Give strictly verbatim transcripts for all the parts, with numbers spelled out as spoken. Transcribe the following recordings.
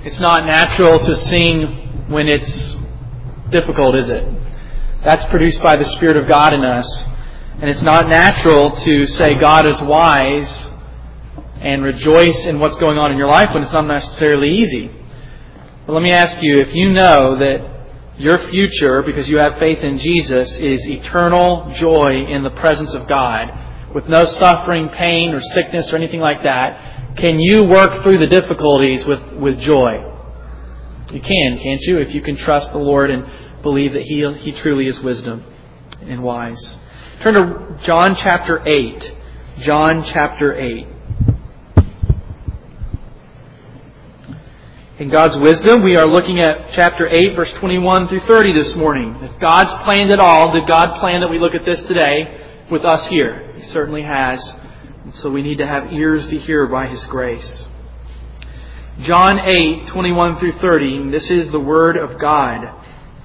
It's not natural to sing when it's difficult, is it? That's produced by the Spirit of God in us. And it's not natural to say God is wise and rejoice in what's going on in your life when it's not necessarily easy. But let me ask you, if you know that your future, because you have faith in Jesus, is eternal joy in the presence of God, with no suffering, pain, or sickness, or anything like that, can you work through the difficulties with, with joy? You can, can't you? If you can trust the Lord and believe that He, He truly is wisdom and wise. Turn to John chapter eight. John chapter eight. In God's wisdom, we are looking at chapter eight, verse twenty-one through thirty this morning. If God's planned it all, did God plan that we look at this today with us here? He certainly has. And so we need to have ears to hear by His grace. John eight, twenty-one through thirty. This is the Word of God.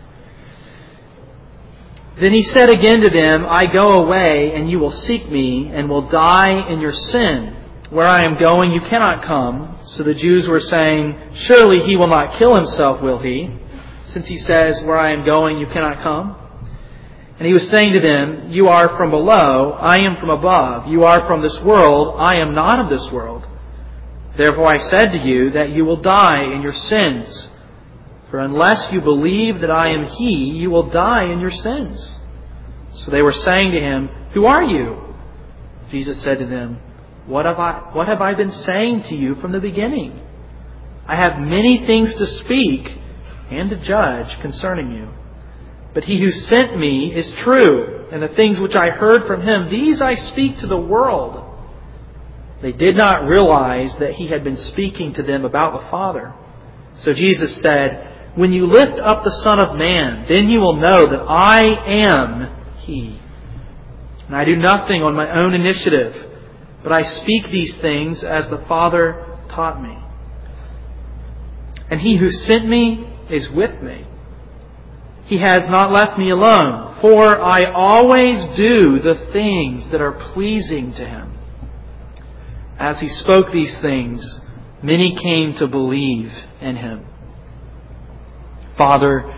Then He said again to them, I go away, and you will seek me, and will die in your sin. Where I am going, you cannot come. So the Jews were saying, surely He will not kill Himself, will He? Since He says, where I am going, you cannot come. And He was saying to them, you are from below, I am from above. You are from this world, I am not of this world. Therefore I said to you that you will die in your sins. For unless you believe that I am He, you will die in your sins. So they were saying to Him, who are you? Jesus said to them, What have I, what have I been saying to you from the beginning? I have many things to speak and to judge concerning you. But He who sent me is true, and the things which I heard from Him, these I speak to the world. They did not realize that He had been speaking to them about the Father. So Jesus said, when you lift up the Son of Man, then you will know that I am He. And I do nothing on my own initiative, but I speak these things as the Father taught me. And He who sent me is with me. He has not left me alone, for I always do the things that are pleasing to Him. As He spoke these things, many came to believe in Him. Father,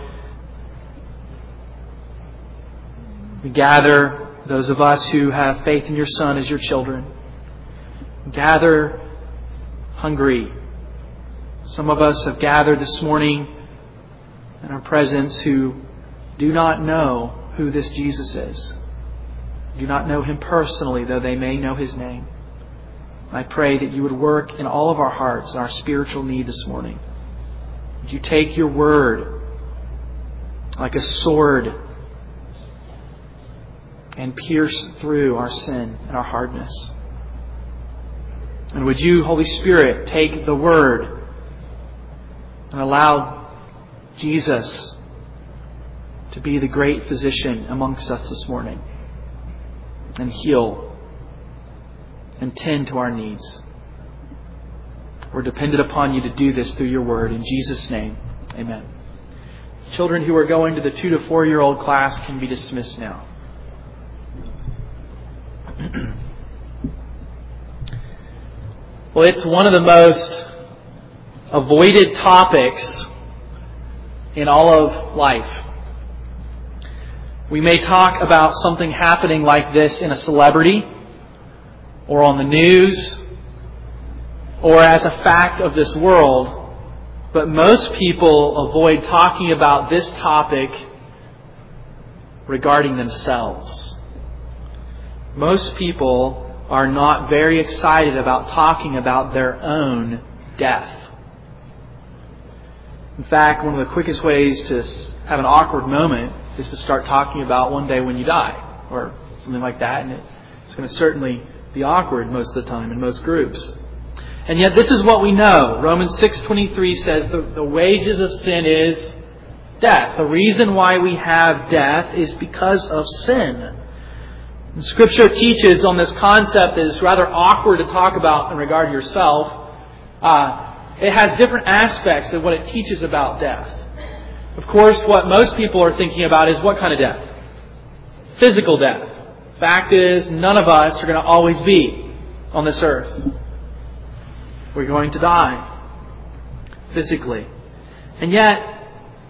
we gather, those of us who have faith in Your Son as Your children, gather hungry. Some of us have gathered this morning in our presence who do not know who this Jesus is. Do not know Him personally, though they may know His name. I pray that You would work in all of our hearts, our spiritual need this morning. Would You take Your word like a sword and pierce through our sin and our hardness. And would You, Holy Spirit, take the word and allow Jesus to be the great physician amongst us this morning and heal and tend to our needs. We're dependent upon You to do this through Your word. In Jesus' name, amen. Children who are going to the two to four year old class can be dismissed now. Well, it's one of the most avoided topics in all of life. We may talk about something happening like this in a celebrity, or on the news, or as a fact of this world, but most people avoid talking about this topic regarding themselves. Most people are not very excited about talking about their own death. In fact, one of the quickest ways to have an awkward moment is to start talking about one day when you die, or something like that, and it's going to certainly be awkward most of the time in most groups. And yet this is what we know. Romans six twenty-three says the, the wages of sin is death. The reason why we have death is because of sin. And Scripture teaches on this concept that is rather awkward to talk about in regard to yourself. Uh, it has different aspects of what it teaches about death. Of course, what most people are thinking about is what kind of death? Physical death. Fact is, none of us are going to always be on this earth. We're going to die. physically. And yet,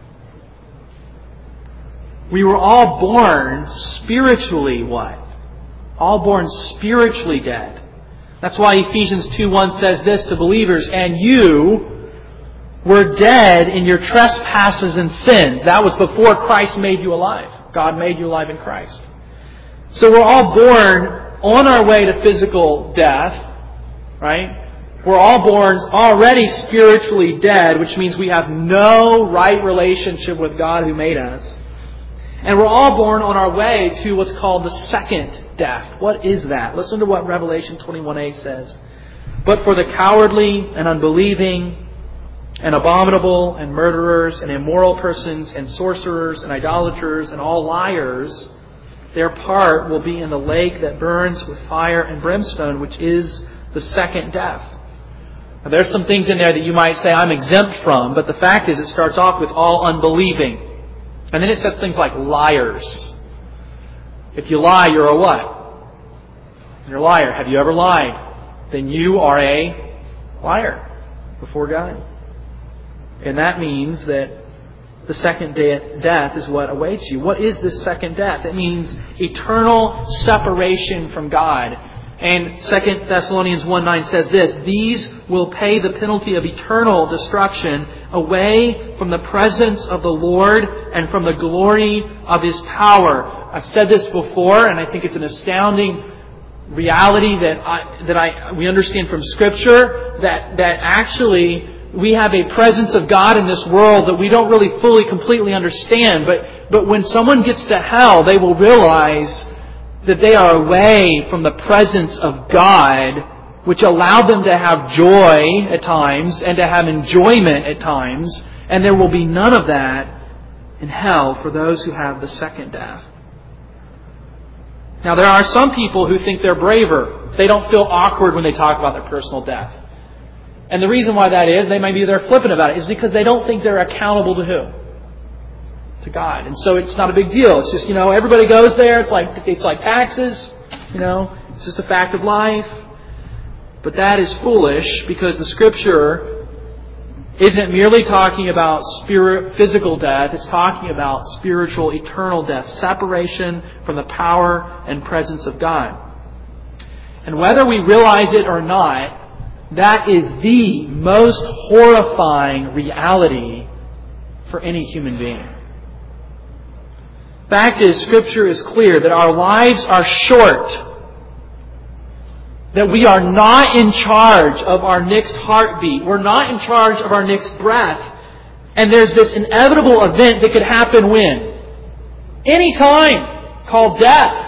we were all born spiritually what? All born spiritually dead. That's why Ephesians two one says this to believers, and you were dead in your trespasses and sins. That was before Christ made you alive. God made you alive in Christ. So we're all born on our way to physical death, right? We're all born already spiritually dead, which means we have no right relationship with God who made us. And we're all born on our way to what's called the second death. What is that? Listen to what Revelation twenty-one eight says. But for the cowardly and unbelieving and abominable and murderers and immoral persons and sorcerers and idolaters and all liars, their part will be in the lake that burns with fire and brimstone, which is the second death. Now, there's some things in there that you might say I'm exempt from, but the fact is it starts off with all unbelieving. And then it says things like liars. If you lie, you're a what? You're a liar. Have you ever lied? Then you are a liar before God. And that means that the second de- death is what awaits you. What is this second death? It means eternal separation from God. And Second Thessalonians one nine says this, these will pay the penalty of eternal destruction away from the presence of the Lord and from the glory of His power. I've said this before, and I think it's an astounding reality that I, that I we understand from Scripture, that, that actually we have a presence of God in this world that we don't really fully, completely understand. But, but when someone gets to hell, they will realize that they are away from the presence of God, which allowed them to have joy at times and to have enjoyment at times. And there will be none of that in hell for those who have the second death. Now, there are some people who think they're braver. They don't feel awkward when they talk about their personal death. And the reason why that is, they maybe they're flippant about it, is because they don't think they're accountable to who? To God. And so it's not a big deal. It's just, you know, everybody goes there. It's like it's like taxes. You know, it's just a fact of life. But that is foolish, because the Scripture isn't merely talking about spirit, physical death. It's talking about spiritual, eternal death, separation from the power and presence of God. And whether we realize it or not, that is the most horrifying reality for any human being. Fact is, Scripture is clear that our lives are short. That we are not in charge of our next heartbeat. We're not in charge of our next breath. And there's this inevitable event that could happen when? Anytime, called death.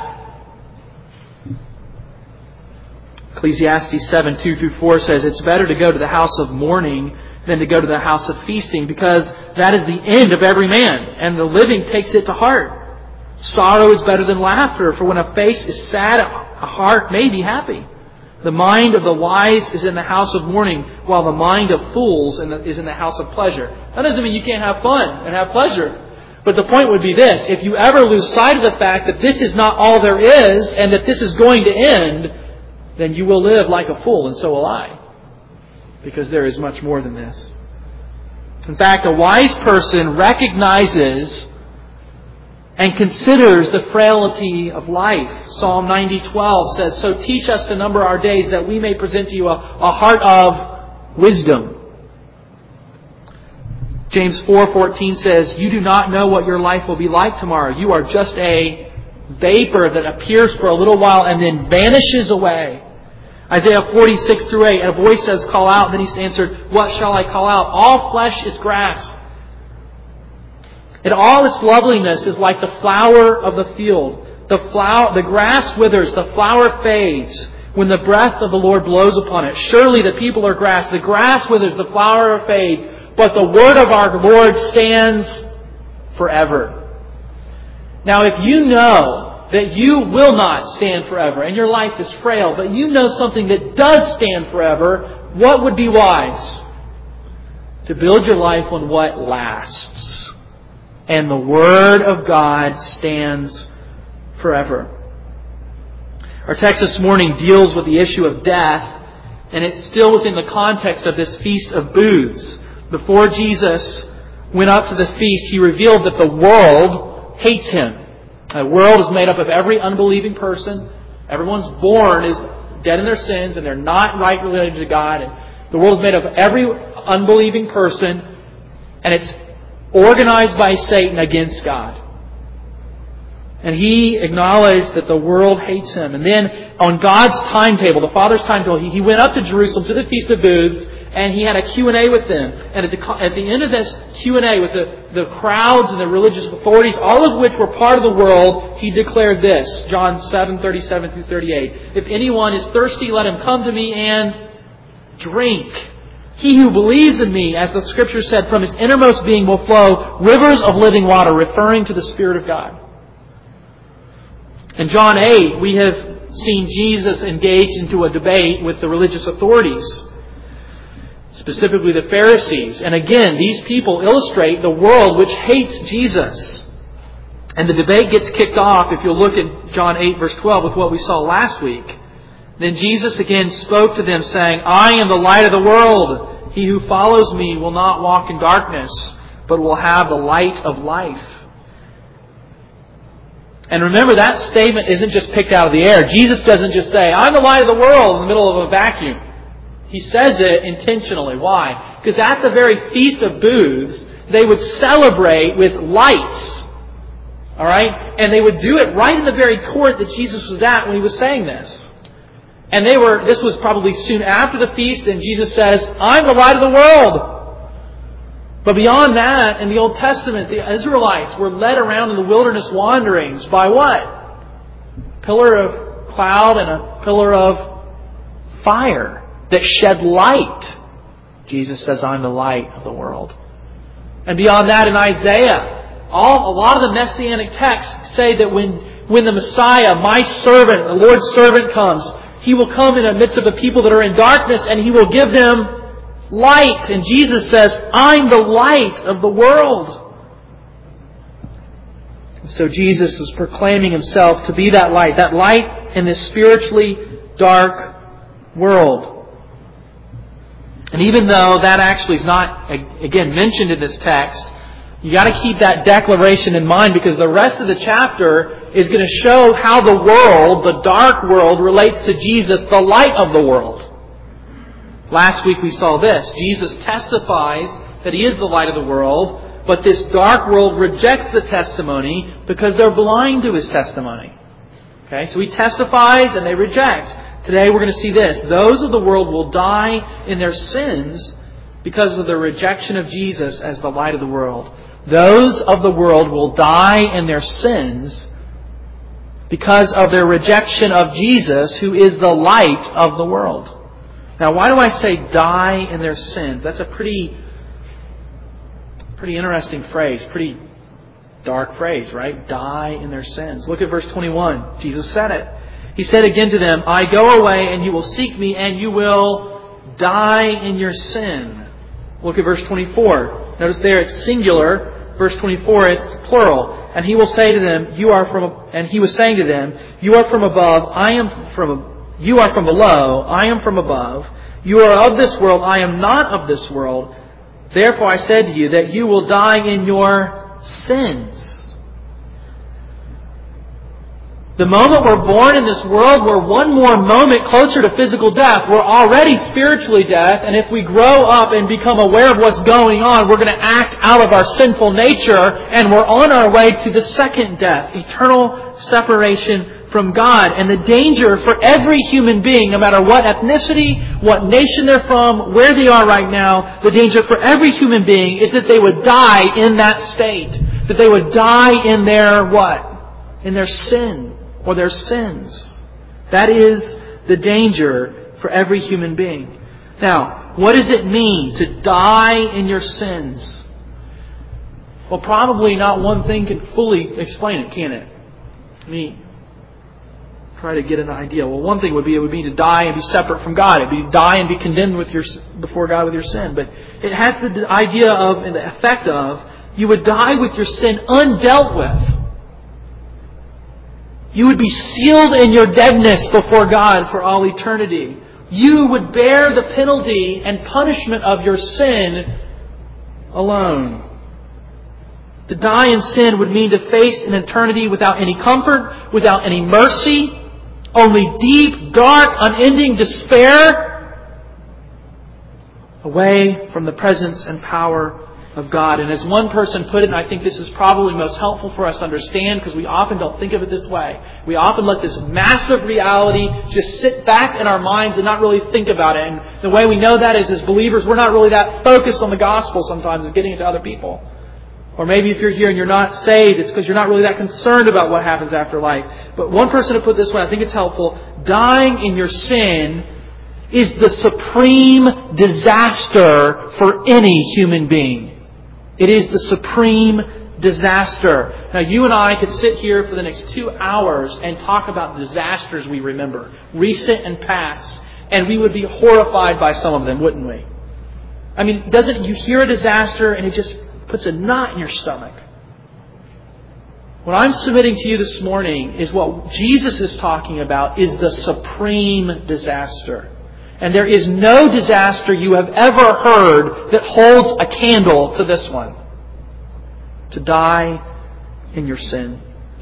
Ecclesiastes seven two through four says, it's better to go to the house of mourning than to go to the house of feasting, because that is the end of every man, and the living takes it to heart. Sorrow is better than laughter, for when a face is sad, a heart may be happy. The mind of the wise is in the house of mourning, while the mind of fools is in the house of pleasure. That doesn't mean you can't have fun and have pleasure. But the point would be this: if you ever lose sight of the fact that this is not all there is, and that this is going to end, then you will live like a fool, and so will I. Because there is much more than this. In fact, a wise person recognizes and considers the frailty of life. Psalm ninety twelve says, so teach us to number our days, that we may present to you a, a heart of wisdom. James four fourteen says, you do not know what your life will be like tomorrow. You are just a vapor that appears for a little while and then vanishes away. Isaiah forty-six through eight, a voice says, call out. Then he answered, what shall I call out? All flesh is grass, and all its loveliness is like the flower of the field. The flower, the grass withers, the flower fades when the breath of the Lord blows upon it. Surely the people are grass. The grass withers, the flower fades, but the word of our Lord stands forever. Now, if you know that you will not stand forever, and your life is frail, but you know something that does stand forever, what would be wise? To build your life on what lasts. And the Word of God stands forever. Our text this morning deals with the issue of death, and it's still within the context of this Feast of Booths. before Jesus went up to the feast, He revealed that the world hates Him. The world is made up of every unbelieving person. Everyone's born is dead in their sins and they're not right related to God. And the world is made up of every unbelieving person, and it's organized by Satan against God. And He acknowledged that the world hates Him. And then on God's timetable, the Father's timetable, He, he went up to Jerusalem to the Feast of Booths, and He had a Q and A with them. And at the, at the end of this Q and A with the, the crowds and the religious authorities, all of which were part of the world, He declared this, John seven, thirty-seven through thirty-eight. If anyone is thirsty, let him come to me and drink. He who believes in me, as the Scripture said, from his innermost being will flow rivers of living water, referring to the Spirit of God. In John eight, we have seen Jesus engaged into a debate with the religious authorities, specifically the Pharisees. And again, these people illustrate the world which hates Jesus. And the debate gets kicked off, if you'll look at John eight, verse twelve, with what we saw last week. Then Jesus again spoke to them, saying, I am the light of the world. He who follows me will not walk in darkness, but will have the light of life. And remember, that statement isn't just picked out of the air. Jesus doesn't just say, I'm the light of the world in the middle of a vacuum. He says it intentionally. Why? Because at the very Feast of Booths, they would celebrate with lights. All right? And they would do it right in the very court that Jesus was at when He was saying this. And they were, this was probably soon after the feast, and Jesus says, I'm the light of the world. But beyond that, in the Old Testament, the Israelites were led around in the wilderness wanderings by what? Pillar of cloud and a pillar of fire that shed light. Jesus says, I'm the light of the world. And beyond that, in Isaiah, all, a lot of the Messianic texts say that when, when the Messiah, my servant, the Lord's servant comes, He will come in the midst of the people that are in darkness, and He will give them light. And Jesus says, I'm the light of the world. So Jesus is proclaiming Himself to be that light, that light in this spiritually dark world. And even though that actually is not, again, mentioned in this text, you got to keep that declaration in mind, because the rest of the chapter is going to show how the world, the dark world, relates to Jesus, the light of the world. Last week we saw this. Jesus testifies that He is the light of the world, but this dark world rejects the testimony because they're blind to His testimony. Okay, so He testifies and they reject. Today we're going to see this. Those of the world will die in their sins because of their rejection of Jesus as the light of the world. Those of the world will die in their sins because of their rejection of Jesus, who is the light of the world. Now, why do I say die in their sins? That's a pretty, pretty interesting phrase, pretty dark phrase, right? Die in their sins. Look at verse twenty-one. Jesus said it. He said again to them, I go away and you will seek me and you will die in your sin. Look at verse twenty-four. Notice there it's singular. Verse twenty-four, it's plural. And he will say to them, you are from, and he was saying to them, you are from above, I am from, you are from below, I am from above. You are of this world, I am not of this world. Therefore I said to you that you will die in your sins. The moment we're born in this world, we're one more moment closer to physical death. We're already spiritually dead, and if we grow up and become aware of what's going on, we're going to act out of our sinful nature, and we're on our way to the second death, eternal separation from God. And the danger for every human being, no matter what ethnicity, what nation they're from, where they are right now, the danger for every human being is that they would die in that state. That they would die in their what? In their sin. Or their sins. That is the danger for every human being. Now, what does it mean to die in your sins? Well, probably not one thing can fully explain it, can it? Let me try to get an idea. Well, one thing would be it would be to die and be separate from God. It would be to die and be condemned with your before God with your sin. But it has the idea of and the effect of you would die with your sin undealt with. You would be sealed in your deadness before God for all eternity. You would bear the penalty and punishment of your sin alone. To die in sin would mean to face an eternity without any comfort, without any mercy, only deep, dark, unending despair, away from the presence and power of God. And as one person put it, and I think this is probably most helpful for us to understand because we often don't think of it this way. We often let this massive reality just sit back in our minds and not really think about it. And the way we know that is as believers, we're not really that focused on the gospel sometimes of getting it to other people. Or maybe if you're here and you're not saved, it's because you're not really that concerned about what happens after life. But one person to put it this way, I think it's helpful. Dying in your sin is the supreme disaster for any human being. It is the supreme disaster. Now, you and I could sit here for the next two hours and talk about disasters we remember, recent and past, and we would be horrified by some of them, wouldn't we? I mean, doesn't you hear a disaster and it just puts a knot in your stomach? What I'm submitting to you this morning is what Jesus is talking about is the supreme disaster. And there is no disaster you have ever heard that holds a candle to this one. To die in your sin.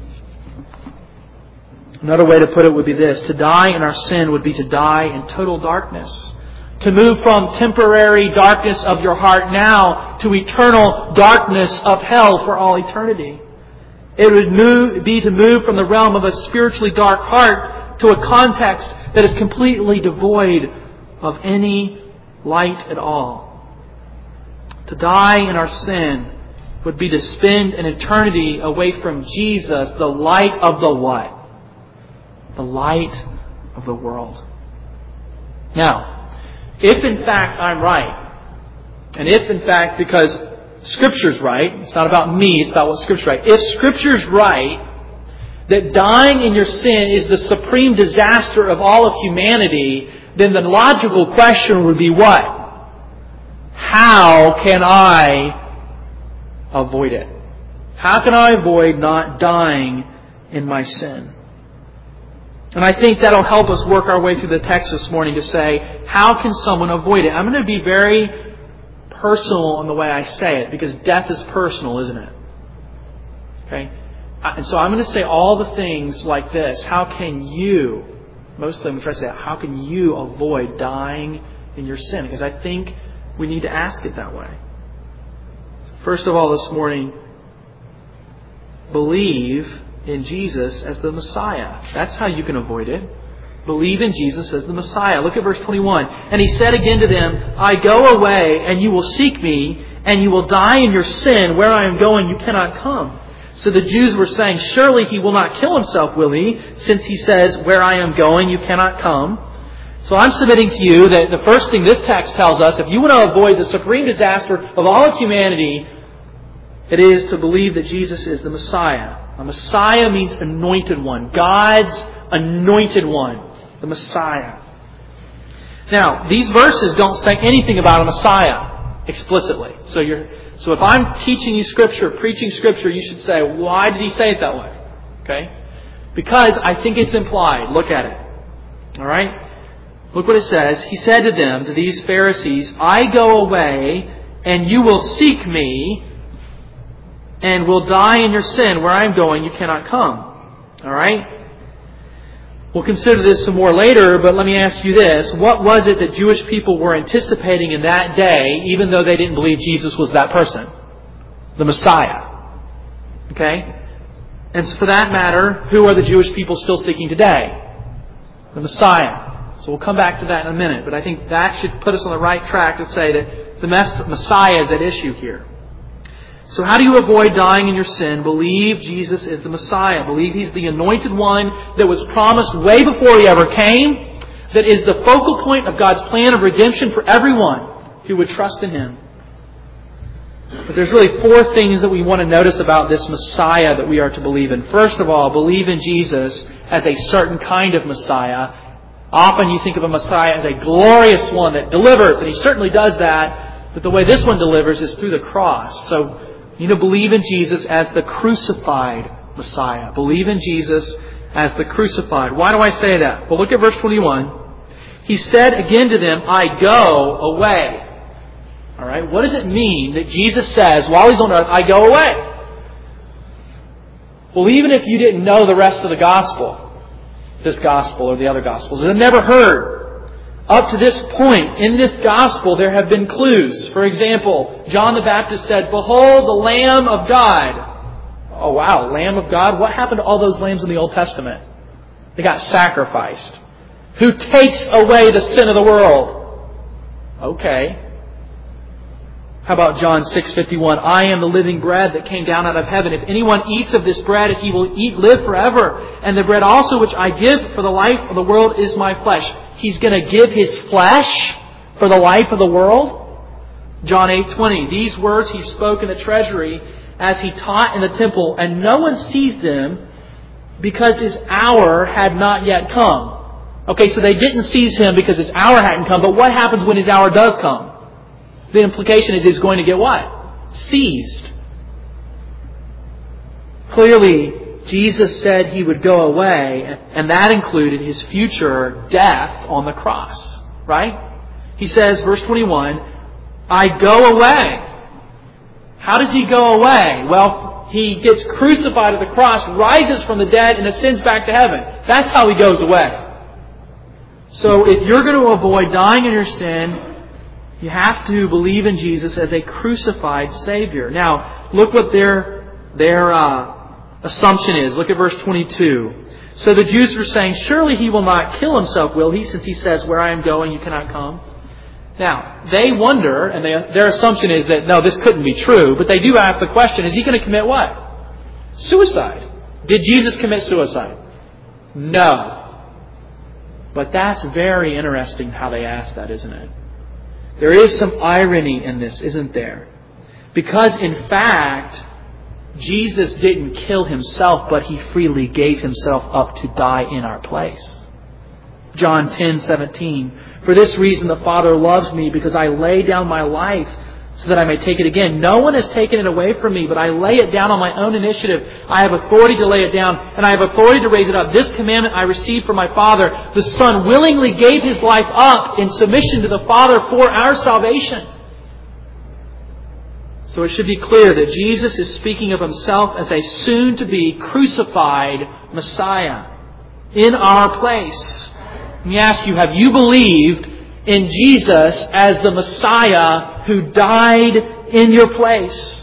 Another way to put it would be this. To die in our sin would be to die in total darkness. To move from temporary darkness of your heart now to eternal darkness of hell for all eternity. It would move, be to move from the realm of a spiritually dark heart to a context that is completely devoid of any light at all. To die in our sin would be to spend an eternity away from Jesus, the light of the what? The light of the world. Now, if in fact I'm right, and if in fact, because Scripture's right, it's not about me, it's about what Scripture's right. If Scripture's right, that dying in your sin is the supreme disaster of all of humanity, then the logical question would be what? How can I avoid it? How can I avoid not dying in my sin? And I think that'll help us work our way through the text this morning to say, how can someone avoid it? I'm going to be very personal in the way I say it because death is personal, isn't it? Okay? And so I'm going to say all the things like this. How can you... Mostly I'm trying to say, how can you avoid dying in your sin? Because I think we need to ask it that way. First of all this morning, believe in Jesus as the Messiah. That's how you can avoid it. Believe in Jesus as the Messiah. Look at verse twenty-one. And he said again to them, I go away and you will seek me and you will die in your sin. Where I am going you cannot come. So the Jews were saying, surely he will not kill himself, will he? Since he says, where I am going, you cannot come. So I'm submitting to you that the first thing this text tells us, if you want to avoid the supreme disaster of all of humanity, it is to believe that Jesus is the Messiah. A Messiah means anointed one. God's anointed one. The Messiah. Now, these verses don't say anything about a Messiah explicitly. So you're... So if I'm teaching you Scripture, preaching Scripture, you should say, why did he say it that way? Okay? Because I think it's implied. Look at it. All right? Look what it says. He said to them, to these Pharisees, I go away and you will seek me and will die in your sin. Where I am going, you cannot come. All right? We'll consider this some more later, but let me ask you this. What was it that Jewish people were anticipating in that day, even though they didn't believe Jesus was that person? The Messiah. Okay? And for that matter, who are the Jewish people still seeking today? The Messiah. So we'll come back to that in a minute, but I think that should put us on the right track to say that the Messiah is at issue here. So how do you avoid dying in your sin? Believe Jesus is the Messiah. Believe He's the anointed one that was promised way before He ever came. That is the focal point of God's plan of redemption for everyone who would trust in Him. But there's really four things that we want to notice about this Messiah that we are to believe in. First of all, believe in Jesus as a certain kind of Messiah. Often you think of a Messiah as a glorious one that delivers, and He certainly does that. But the way this one delivers is through the cross. So you know, believe in Jesus as the crucified Messiah. Believe in Jesus as the crucified. Why do I say that? Well, look at verse twenty-one. He said again to them, I go away. All right? What does it mean that Jesus says, while He's on earth, I go away? Well, even if you didn't know the rest of the Gospel, this Gospel or the other Gospels, and have never heard, up to this point in this Gospel there have been clues. For example, John the Baptist said, "Behold the Lamb of God." Oh wow, Lamb of God? What happened to all those lambs in the Old Testament? They got sacrificed. Who takes away the sin of the world? Okay. How about John six fifty-one? I am the living bread that came down out of heaven. If anyone eats of this bread, he will eat, live forever. And the bread also which I give for the life of the world is my flesh. He's going to give His flesh for the life of the world? John eight twenty. These words He spoke in the treasury as He taught in the temple, and no one seized Him because His hour had not yet come. Okay, so they didn't seize Him because His hour hadn't come, but what happens when His hour does come? The implication is He's going to get what? Seized. Clearly, Jesus said He would go away, and that included His future death on the cross. Right? He says, verse twenty-one, I go away. How does He go away? Well, He gets crucified at the cross, rises from the dead, and ascends back to heaven. That's how He goes away. So if you're going to avoid dying in your sin, you have to believe in Jesus as a crucified Savior. Now, look what their their uh, assumption is. Look at verse twenty-two. So the Jews were saying, surely He will not kill Himself, will He? Since He says, where I am going, you cannot come. Now, they wonder, and they, their assumption is that, no, this couldn't be true. But they do ask the question, is He going to commit what? Suicide. Did Jesus commit suicide? No. But that's very interesting how they ask that, isn't it? There is some irony in this, isn't there? Because in fact, Jesus didn't kill Himself, but He freely gave Himself up to die in our place. John ten seventeen. For this reason the Father loves me, because I lay down my life so that I may take it again. No one has taken it away from me, but I lay it down on my own initiative. I have authority to lay it down, and I have authority to raise it up. This commandment I received from my Father. The Son willingly gave His life up in submission to the Father for our salvation. So it should be clear that Jesus is speaking of Himself as a soon-to-be crucified Messiah in our place. Let me ask you, have you believed in Jesus as the Messiah who died in your place?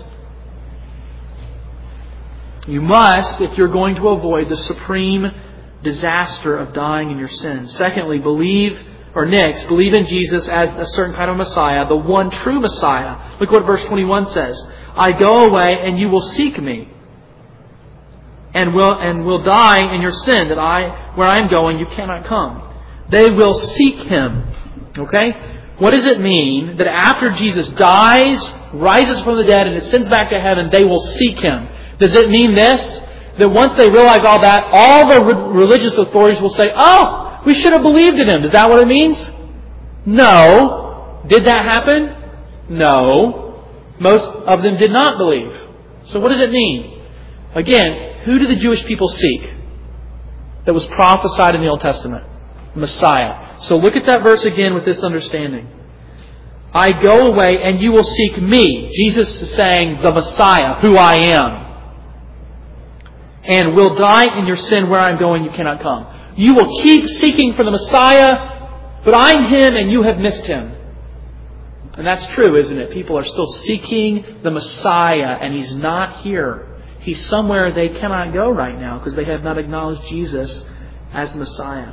You must, if you're going to avoid the supreme disaster of dying in your sins. Secondly, believe, or next, believe in Jesus as a certain kind of Messiah, the one true Messiah. Look what verse twenty-one says. I go away and you will seek me, and will and will die in your sin, that I, where I am going, you cannot come. They will seek Him. Okay? What does it mean that after Jesus dies, rises from the dead, and ascends back to heaven, they will seek Him? Does it mean this? That once they realize all that, all the re- religious authorities will say, oh, we should have believed in Him. Is that what it means? No. Did that happen? No. Most of them did not believe. So what does it mean? Again, who do the Jewish people seek that was prophesied in the Old Testament? Messiah. So look at that verse again with this understanding. I go away and you will seek me. Jesus is saying the Messiah, who I am. And will die in your sin, where I'm going you cannot come. You will keep seeking for the Messiah, but I'm Him and you have missed Him. And that's true, isn't it? People are still seeking the Messiah and He's not here. He's somewhere they cannot go right now because they have not acknowledged Jesus as Messiah.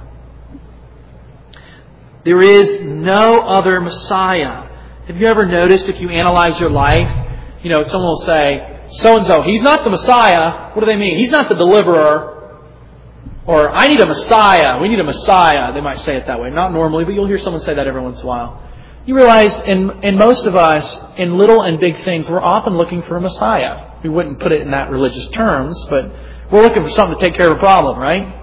There is no other Messiah. Have you ever noticed, if you analyze your life, you know, someone will say, so-and-so, he's not the Messiah. What do they mean? He's not the deliverer. Or, I need a Messiah. We need a Messiah. They might say it that way. Not normally, but you'll hear someone say that every once in a while. You realize, in, in most of us, in little and big things, we're often looking for a Messiah. We wouldn't put it in that religious terms, but we're looking for something to take care of a problem, right?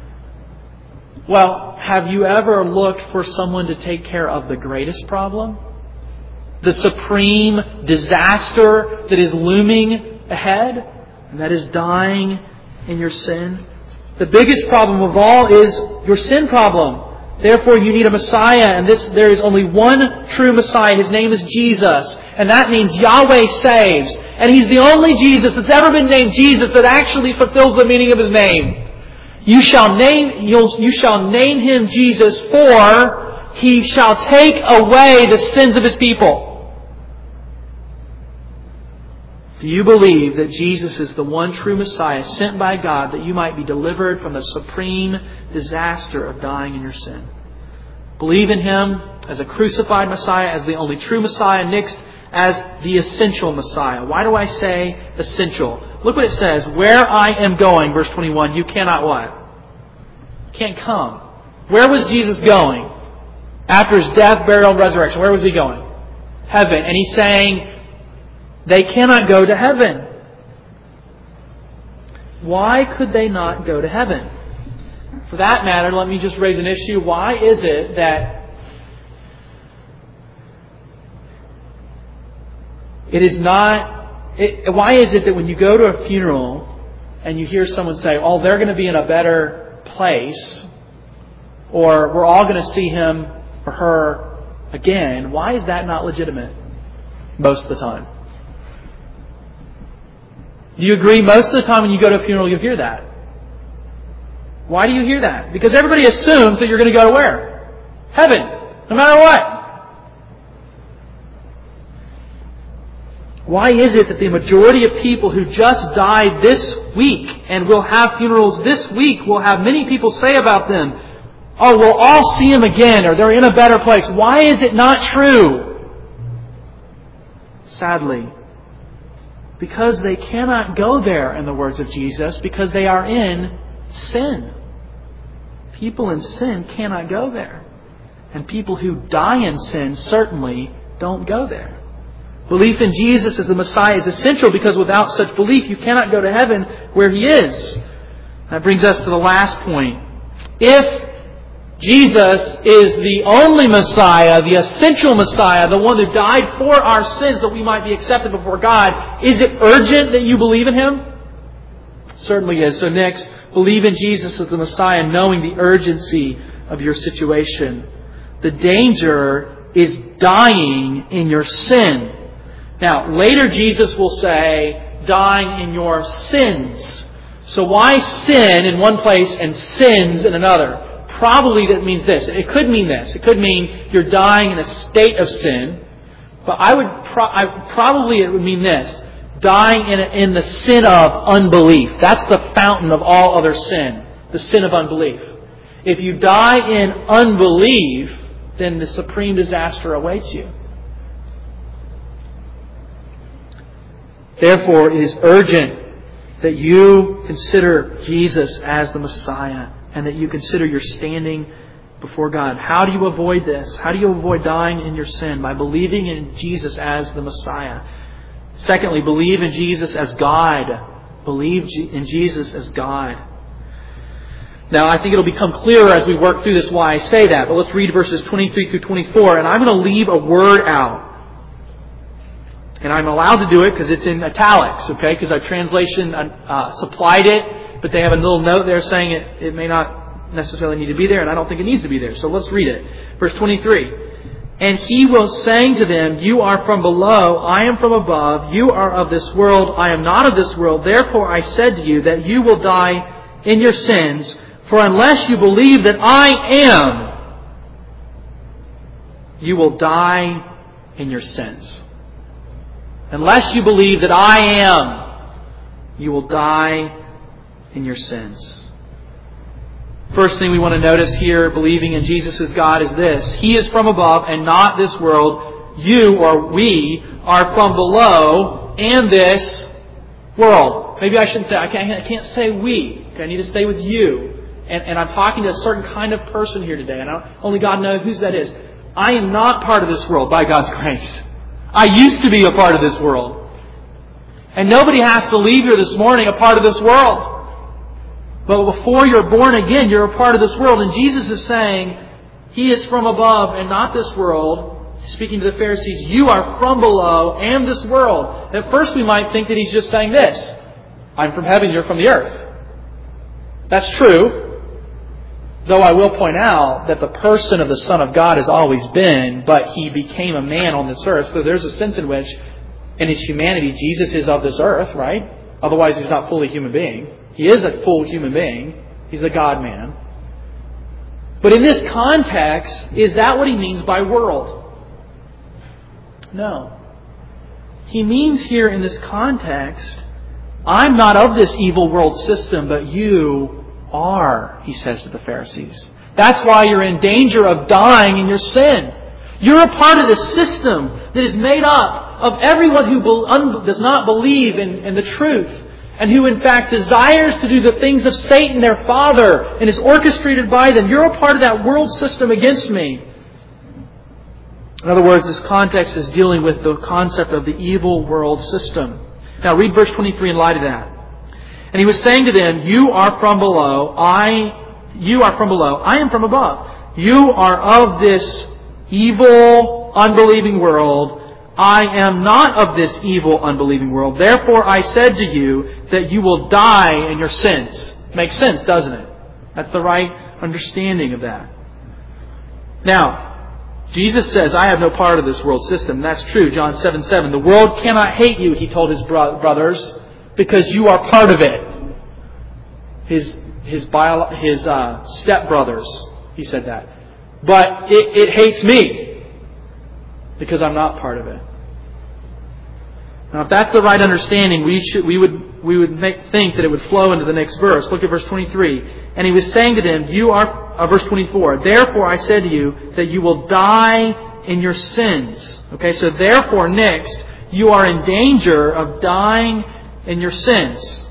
Well, have you ever looked for someone to take care of the greatest problem? The supreme disaster that is looming ahead? And that is dying in your sin. The biggest problem of all is your sin problem. Therefore you need a Messiah, and this there is only one true Messiah. His name is Jesus. And that means Yahweh saves. And He's the only Jesus that's ever been named Jesus that actually fulfills the meaning of His name. You shall name, you'll, you shall name Him Jesus, for He shall take away the sins of His people. Do you believe that Jesus is the one true Messiah sent by God that you might be delivered from the supreme disaster of dying in your sin? Believe in Him as a crucified Messiah, as the only true Messiah, next as the essential Messiah. Why do I say essential? Look what it says. Where I am going, verse twenty-one, you cannot what? Can't come. Where was Jesus going? After His death, burial, and resurrection, where was He going? Heaven. And He's saying, they cannot go to heaven. Why could they not go to heaven? For that matter, let me just raise an issue. Why is it that it is not... It, why is it that when you go to a funeral and you hear someone say, oh, they're going to be in a better place, or we're all going to see him or her again, why is that not legitimate most of the time? Do you agree most of the time when you go to a funeral you hear that? Why do you hear that? Because everybody assumes that you're going to go to where? Heaven. No matter what. Why is it that the majority of people who just died this week and will have funerals this week will have many people say about them, oh, we'll all see them again, or they're in a better place. Why is it not true? Sadly, because they cannot go there, in the words of Jesus, because they are in sin. People in sin cannot go there. And people who die in sin certainly don't go there. Belief in Jesus as the Messiah is essential because without such belief you cannot go to heaven where He is. That brings us to the last point. If Jesus is the only Messiah, the essential Messiah, the one who died for our sins that we might be accepted before God, is it urgent that you believe in Him? It certainly is. So next, believe in Jesus as the Messiah, knowing the urgency of your situation. The danger is dying in your sin. Now, later Jesus will say, dying in your sins. So why sin in one place and sins in another? Probably that means this. It could mean this. It could mean you're dying in a state of sin. But I would pro- I, probably it would mean this. Dying in, a, in the sin of unbelief. That's the fountain of all other sin. The sin of unbelief. If you die in unbelief, then the supreme disaster awaits you. Therefore, it is urgent that you consider Jesus as the Messiah and that you consider your standing before God. How do you avoid this? How do you avoid dying in your sin? By believing in Jesus as the Messiah. Secondly, believe in Jesus as God. Believe in Jesus as God. Now, I think it'll become clearer as we work through this why I say that. But let's read verses twenty-three through twenty-four. And I'm going to leave a word out. And I'm allowed to do it because it's in italics, okay? Because our translation uh, supplied it, but they have a little note there saying it, it may not necessarily need to be there, and I don't think it needs to be there. So let's read it. Verse twenty-three. And He was saying to them, you are from below, I am from above. You are of this world, I am not of this world. Therefore I said to you that you will die in your sins. For unless you believe that I am, you will die in your sins. Unless you believe that I am, you will die in your sins. First thing we want to notice here, believing in Jesus as God, is this. He is from above and not this world. You, or we, are from below and this world. Maybe I shouldn't say, I can't, I can't say we. Okay, I need to stay with you. And, and I'm talking to a certain kind of person here today. And I, only God knows who that is. I am not part of this world by God's grace. I used to be a part of this world. And nobody has to leave here this morning a part of this world. But before you're born again, you're a part of this world. And Jesus is saying, He is from above and not this world. Speaking to the Pharisees, you are from below and this world. At first we might think that He's just saying this. I'm from heaven, you're from the earth. That's true. Though I will point out that the person of the Son of God has always been, but He became a man on this earth. So there's a sense in which, in His humanity, Jesus is of this earth, right? Otherwise, He's not fully human being. He is a full human being. He's the God-man. But in this context, is that what He means by world? No. He means here in this context, I'm not of this evil world system, but you are, He says to the Pharisees. That's why you're in danger of dying in your sin. You're a part of this system that is made up of everyone who be- un- does not believe in, in the truth, and who in fact desires to do the things of Satan, their father, and is orchestrated by them. You're a part of that world system against me. In other words, this context is dealing with the concept of the evil world system. Now read verse twenty-three in light of that. And He was saying to them, You are from below, I you are from below, I am from above. You are of this evil, unbelieving world. I am not of this evil, unbelieving world. Therefore I said to you that you will die in your sins. Makes sense, doesn't it? That's the right understanding of that. Now, Jesus says, I have no part of this world system. That's true, John seven seven. The world cannot hate you, He told His bro- brothers, because you are part of it. His his bio, his uh, stepbrothers, He said that. But it, it hates me, because I'm not part of it. Now, if that's the right understanding, we should we would we would make, think that it would flow into the next verse. Look at verse twenty-three. And He was saying to them, "You are." Uh, verse twenty-four. Therefore, I said to you that you will die in your sins. Okay, so therefore, next, you are in danger of dying in your sins.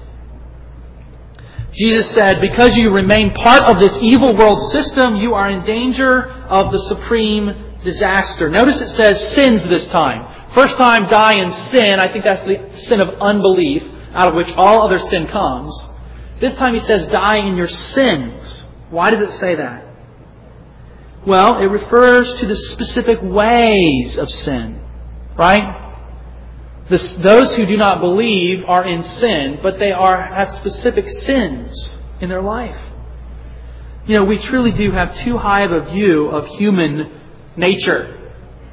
Jesus said, because you remain part of this evil world system, you are in danger of the supreme disaster. Notice it says sins this time. First time, die in sin. I think that's the sin of unbelief, out of which all other sin comes. This time He says, die in your sins. Why does it say that? Well, it refers to the specific ways of sin. Right? This, those who do not believe are in sin, but they are have specific sins in their life. You know, we truly do have too high of a view of human nature.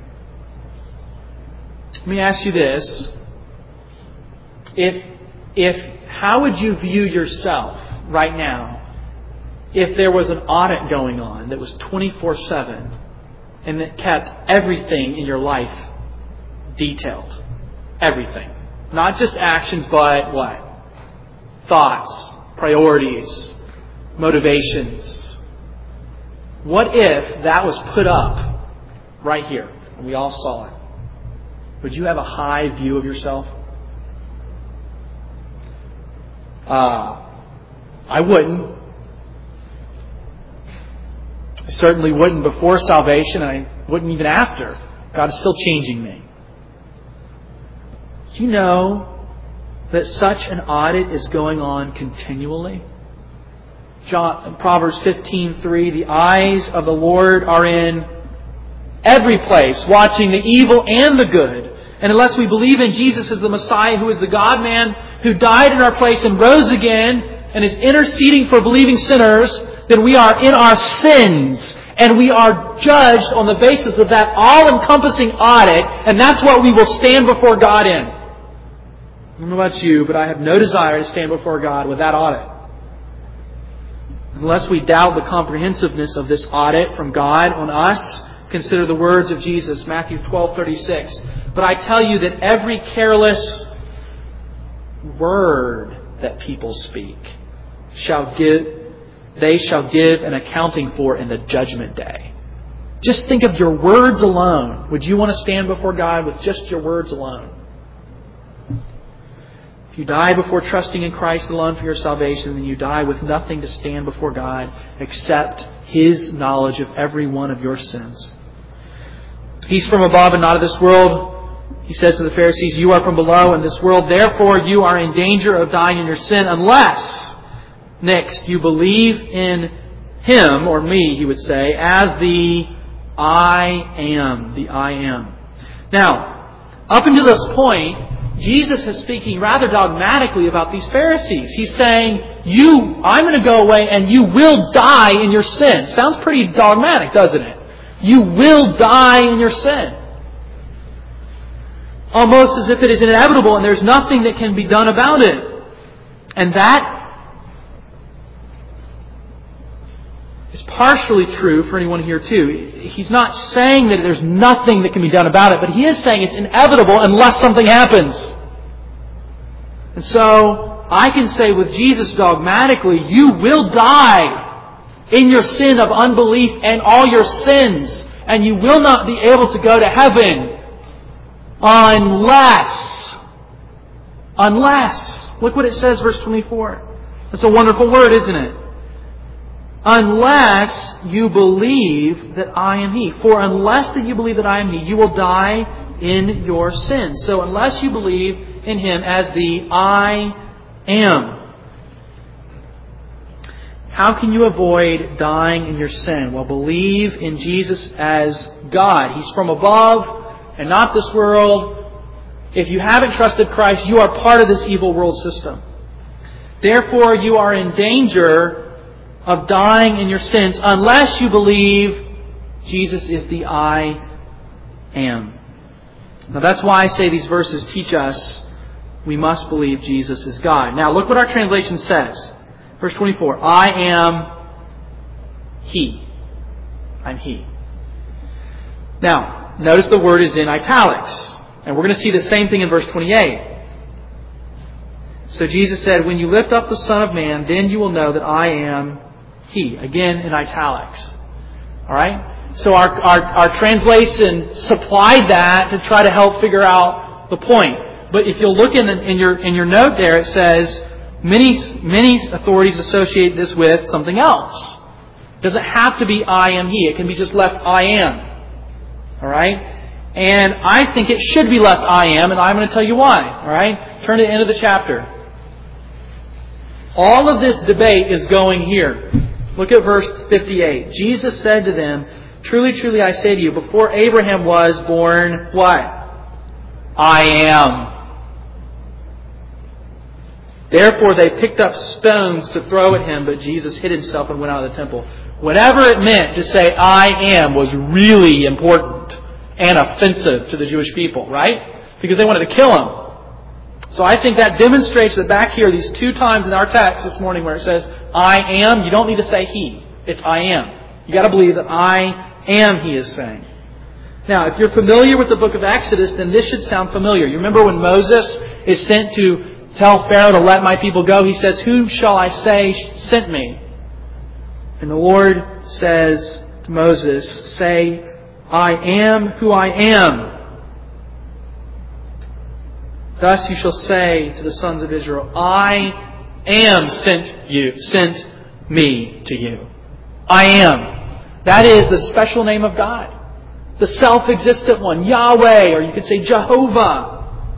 Let me ask you this. If, if, how would you view yourself right now if there was an audit going on that was twenty-four seven and that kept everything in your life detailed? Everything. Not just actions, but what? Thoughts, priorities, motivations. What if that was put up right here and we all saw it? Would you have a high view of yourself? Uh, I wouldn't. I certainly wouldn't before salvation, and I wouldn't even after. God is still changing me. Do you know that such an audit is going on continually? John, Proverbs fifteen three, the eyes of the Lord are in every place, watching the evil and the good. And unless we believe in Jesus as the Messiah, who is the God-man, who died in our place and rose again, and is interceding for believing sinners, then we are in our sins. And we are judged on the basis of that all-encompassing audit, and that's what we will stand before God in. I don't know about you, but I have no desire to stand before God with that audit. Unless we doubt the comprehensiveness of this audit from God on us, consider the words of Jesus, Matthew twelve thirty-six. But I tell you that every careless word that people speak shall give, they shall give an accounting for in the judgment day. Just think of your words alone. Would you want to stand before God with just your words alone? If you die before trusting in Christ alone for your salvation, then you die with nothing to stand before God except His knowledge of every one of your sins. He's from above and not of this world. He says to the Pharisees, you are from below in this world. Therefore, you are in danger of dying in your sin unless, next, you believe in Him, or me, he would say, as the I am. The I am. Now, up until this point, Jesus is speaking rather dogmatically about these Pharisees. He's saying, "You, I'm going to go away and you will die in your sin." Sounds pretty dogmatic, doesn't it? You will die in your sin. Almost as if it is inevitable and there's nothing that can be done about it. And that is partially true for anyone here too. He's not saying that there's nothing that can be done about it, but he is saying it's inevitable unless something happens. And so, I can say with Jesus dogmatically, you will die in your sin of unbelief and all your sins, and you will not be able to go to heaven unless, unless, look what it says, verse twenty-four. That's a wonderful word, isn't it? Unless you believe that I am He. For unless that you believe that I am He, you will die in your sins. So unless you believe in Him as the I am. How can you avoid dying in your sin? Well, believe in Jesus as God. He's from above and not this world. If you haven't trusted Christ, you are part of this evil world system. Therefore, you are in danger of dying in your sins unless you believe Jesus is the I am. Now that's why I say these verses teach us we must believe Jesus is God. Now look what our translation says. Verse twenty-four. I am He. I'm He. Now, notice the word is in italics. And we're going to see the same thing in verse twenty-eight. So Jesus said, when you lift up the Son of Man, then you will know that I am He. Again, in italics. Alright? So our, our, our translation supplied that to try to help figure out the point. But if you'll look in, the, in your in your note there, it says, many, many authorities associate this with something else. It doesn't have to be I am He. It can be just left I am. Alright? And I think it should be left I am, and I'm going to tell you why. Alright? Turn to the end of the chapter. All of this debate is going here. Look at verse fifty-eight. Jesus said to them, truly, truly, I say to you, before Abraham was born, what? I am. Therefore they picked up stones to throw at Him, but Jesus hid Himself and went out of the temple. Whatever it meant to say I am was really important and offensive to the Jewish people, right? Because they wanted to kill Him. So I think that demonstrates that back here, these two times in our text this morning where it says, I am, you don't need to say He. It's I am. You got to believe that I am, He is saying. Now, if you're familiar with the book of Exodus, then this should sound familiar. You remember when Moses is sent to tell Pharaoh to let my people go, he says, whom shall I say sent me? And the Lord says to Moses, say, I am who I am. Thus you shall say to the sons of Israel, I am sent you, sent me to you. I am. That is the special name of God. The self-existent one, Yahweh, or you could say Jehovah.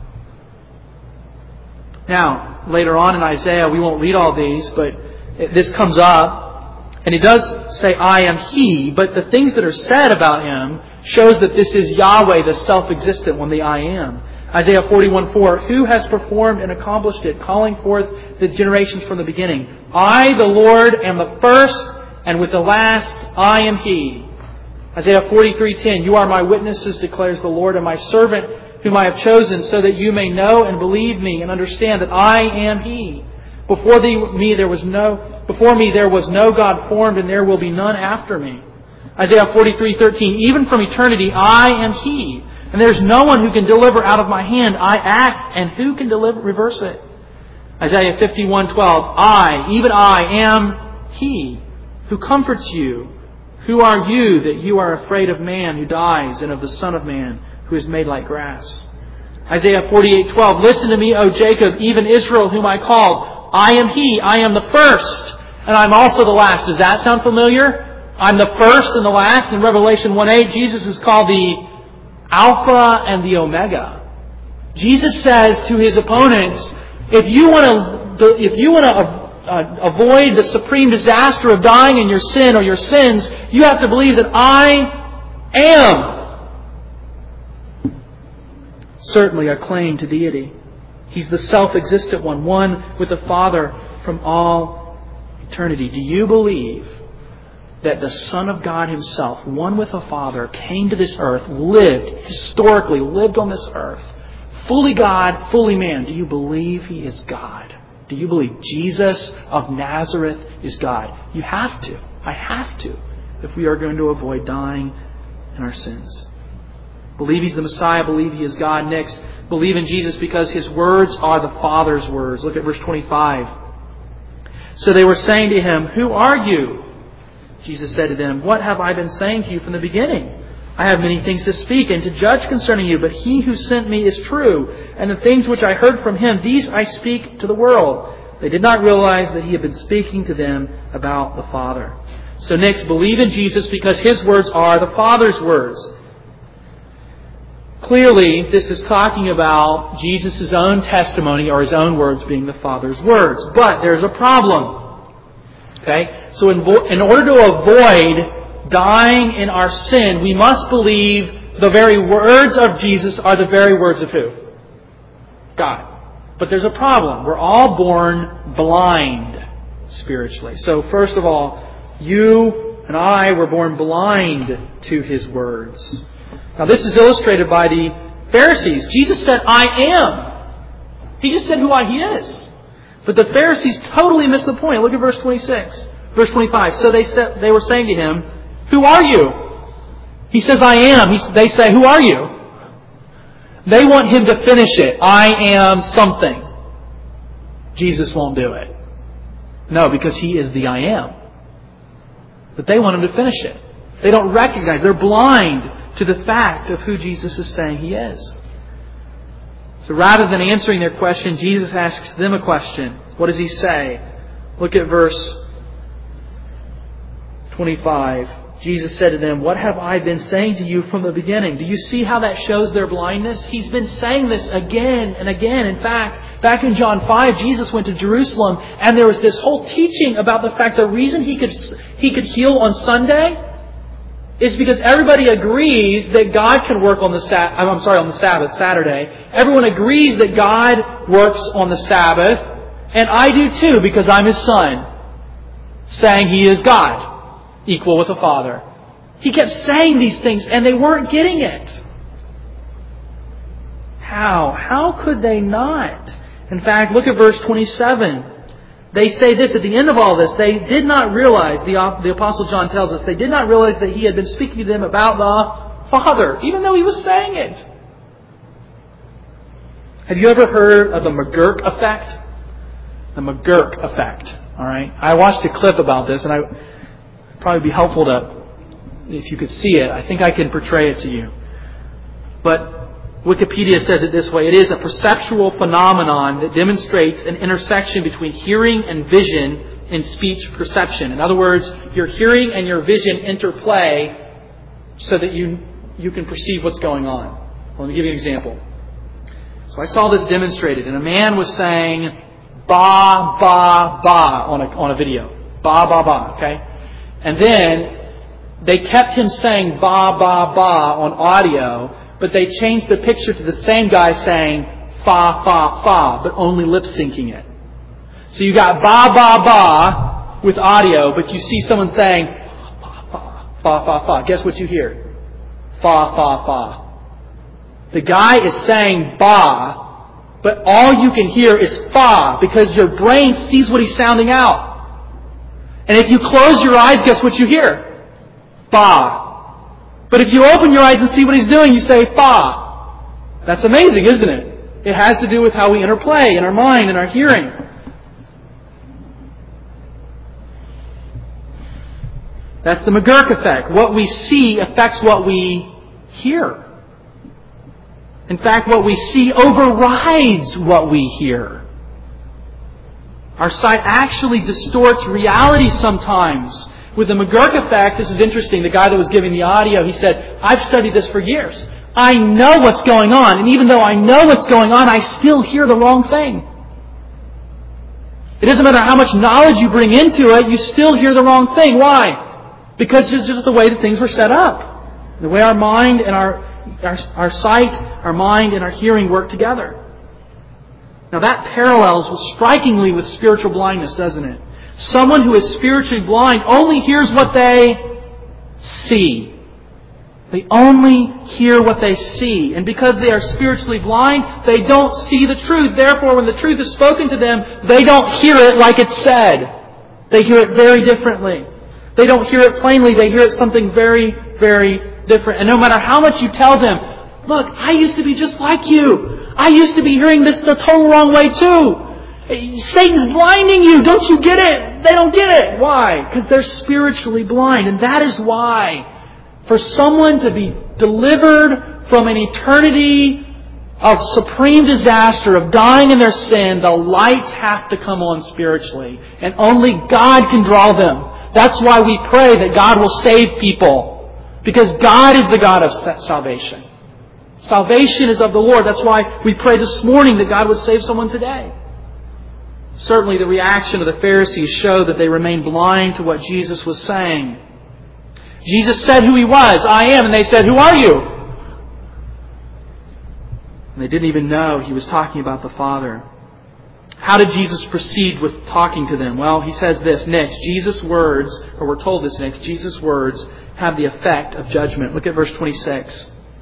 Now, later on in Isaiah, we won't read all these, but this comes up. And it does say, I am He, but the things that are said about Him shows that this is Yahweh, the self-existent one, the I am. Isaiah forty-one four, who has performed and accomplished it, calling forth the generations from the beginning? I, the Lord, am the first, and with the last, I am He. Isaiah forty-three ten, you are my witnesses, declares the Lord, and my servant whom I have chosen, so that you may know and believe me and understand that I am He. Before thee, me there was no before me there was no God formed, and there will be none after me. Isaiah forty-three thirteen, even from eternity I am He, and there's no one who can deliver out of my hand. I act, and who can deliver reverse it? Isaiah fifty-one twelve, I, even I, am He who comforts you. Who are you that you are afraid of man who dies, and of the Son of Man who is made like grass? Isaiah forty-eight twelve, listen to me, O Jacob, even Israel whom I called. I am He, I am the first, and I'm also the last. Does that sound familiar? I'm the first and the last. In Revelation one eight, Jesus is called the Alpha and the Omega. Jesus says to His opponents, if you want to, if you want to uh, avoid the supreme disaster of dying in your sin or your sins, you have to believe that I am. Certainly a claim to deity. He's the self-existent one, one with the Father from all eternity. Do you believe that the Son of God Himself, one with the Father, came to this earth, lived, historically lived on this earth, fully God, fully man? Do you believe He is God? Do you believe Jesus of Nazareth is God? You have to. I have to, if we are going to avoid dying in our sins. Believe He's the Messiah. Believe He is God. Next, believe in Jesus because His words are the Father's words. Look at verse twenty-five. So they were saying to Him, "Who are you?" Jesus said to them, "What have I been saying to you from the beginning? I have many things to speak and to judge concerning you, but He who sent me is true, and the things which I heard from Him, these I speak to the world." They did not realize that He had been speaking to them about the Father. So next, believe in Jesus because His words are the Father's words. Clearly, this is talking about Jesus' own testimony or His own words being the Father's words. But there's a problem. Okay? So in, vo- in order to avoid dying in our sin, we must believe the very words of Jesus are the very words of who? God. But there's a problem. We're all born blind spiritually. So first of all, you and I were born blind to His words. Now this is illustrated by the Pharisees. Jesus said, "I am." He just said who I, He is. But the Pharisees totally missed the point. Look at verse twenty-six. Verse twenty-five. So they said, they were saying to Him, "Who are you?" He says, "I am." He, they say, "Who are you?" They want Him to finish it. "I am something." Jesus won't do it. No, because He is the I am. But they want Him to finish it. They don't recognize. They're blind to the fact of who Jesus is saying He is. So rather than answering their question, Jesus asks them a question. What does He say? Look at verse twenty-five. Jesus said to them, "What have I been saying to you from the beginning?" Do you see how that shows their blindness? He's been saying this again and again. In fact, back in John five, Jesus went to Jerusalem and there was this whole teaching about the fact the reason He could, he could heal on Sunday is because everybody agrees that God can work on the Sabbath. I'm sorry, on the Sabbath, Saturday. Everyone agrees that God works on the Sabbath, and I do too because I'm His Son, saying He is God, equal with the Father. He kept saying these things, and they weren't getting it. How? How could they not? In fact, look at verse twenty-seven. They say this, at the end of all this, they did not realize, the, the Apostle John tells us, they did not realize that He had been speaking to them about the Father, even though He was saying it. Have you ever heard of the McGurk effect? The McGurk effect. All right. I watched a clip about this, and I would probably be helpful to, if you could see it. I think I can portray it to you. But Wikipedia says it this way: it is a perceptual phenomenon that demonstrates an intersection between hearing and vision in speech perception. In other words, your hearing and your vision interplay so that you you can perceive what's going on. Well, let me give you an example. So I saw this demonstrated, and a man was saying "ba ba ba" on a on a video, "ba ba ba." Okay, and then they kept him saying "ba ba ba" on audio. But they changed the picture to the same guy saying "fa, fa, fa," but only lip-syncing it. So you got "ba, ba, ba" with audio, but you see someone saying "fa, fa, fa, fa, fa." Guess what you hear? "Fa, fa, fa." The guy is saying "ba," but all you can hear is "fa" because your brain sees what he's sounding out. And if you close your eyes, guess what you hear? "Ba." But if you open your eyes and see what he's doing, you say "fa." That's amazing, isn't it? It has to do with how we interplay in our mind and our hearing. That's the McGurk effect. What we see affects what we hear. In fact, what we see overrides what we hear. Our sight actually distorts reality sometimes. With the McGurk effect, this is interesting. The guy that was giving the audio, he said, "I've studied this for years. I know what's going on. And even though I know what's going on, I still hear the wrong thing. It doesn't matter how much knowledge you bring into it, you still hear the wrong thing. Why? Because it's just the way that things were set up. The way our mind and our, our, our sight, our mind and our hearing work together. Now that parallels strikingly with spiritual blindness, doesn't it? Someone who is spiritually blind only hears what they see. They only hear what they see. And because they are spiritually blind, they don't see the truth. Therefore, when the truth is spoken to them, they don't hear it like it's said. They hear it very differently. They don't hear it plainly. They hear it something very, very different. And no matter how much you tell them, look, I used to be just like you. I used to be hearing this the total wrong way too. Satan's blinding you. Don't you get it? They don't get it. Why? Because they're spiritually blind. And that is why for someone to be delivered from an eternity of supreme disaster, of dying in their sin, the lights have to come on spiritually. And only God can draw them. That's why we pray that God will save people. Because God is the God of salvation. Salvation is of the Lord. That's why we pray this morning that God would save someone today. Certainly the reaction of the Pharisees showed that they remained blind to what Jesus was saying. Jesus said who He was. I am. And they said, who are you? And they didn't even know He was talking about the Father. How did Jesus proceed with talking to them? Well, He says this next. Jesus' words, or we're told this next, Jesus' words have the effect of judgment. Look at verse twenty-six.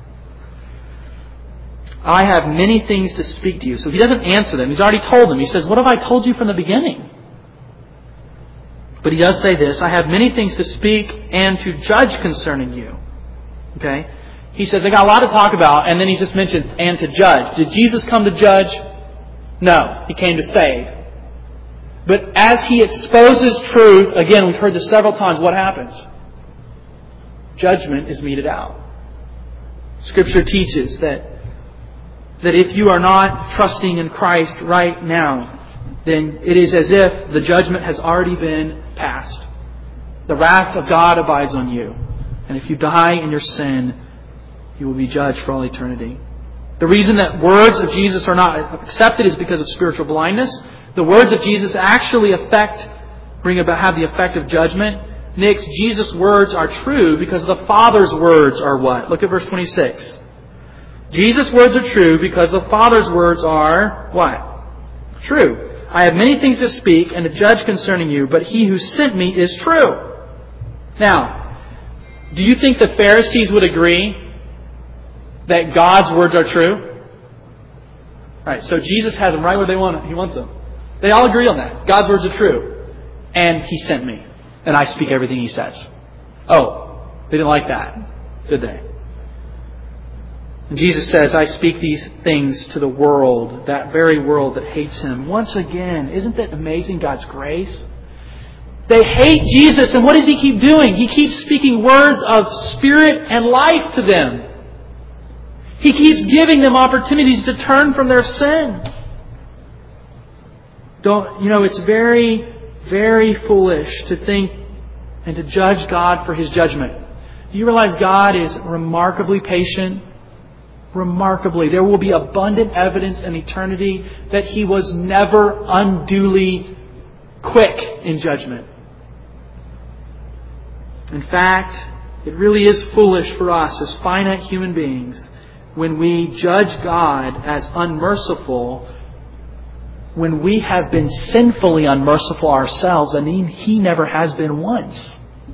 I have many things to speak to you. So He doesn't answer them. He's already told them. He says, what have I told you from the beginning? But He does say this, I have many things to speak and to judge concerning you. Okay? He says, I got a lot to talk about, and then He just mentioned, and to judge. Did Jesus come to judge? No. He came to save. But as He exposes truth, again, we've heard this several times, what happens? Judgment is meted out. Scripture teaches that, that if you are not trusting in Christ right now, then it is as if the judgment has already been passed. The wrath of God abides on you. And if you die in your sin, you will be judged for all eternity. The reason that words of Jesus are not accepted is because of spiritual blindness. The words of Jesus actually affect, bring about, have the effect of judgment. Next, Jesus' words are true because the Father's words are what? Look at verse twenty-six. Jesus' words are true because the Father's words are what? True. I have many things to speak and to judge concerning you, but He who sent me is true. Now, do you think the Pharisees would agree that God's words are true? All right, so Jesus has them right where they want it. He wants them. They all agree on that. God's words are true. And He sent me. And I speak everything He says. Oh, they didn't like that, did they? And Jesus says, I speak these things to the world, that very world that hates Him. Once again, isn't that amazing, God's grace? They hate Jesus, and what does He keep doing? He keeps speaking words of spirit and life to them. He keeps giving them opportunities to turn from their sin. Don't, you know, it's very, very foolish to think and to judge God for His judgment. Do you realize God is remarkably patient? Remarkably. There will be abundant evidence in eternity that He was never unduly quick in judgment. In fact, it really is foolish for us as finite human beings when we judge God as unmerciful when we have been sinfully unmerciful ourselves, and He, he never has been once.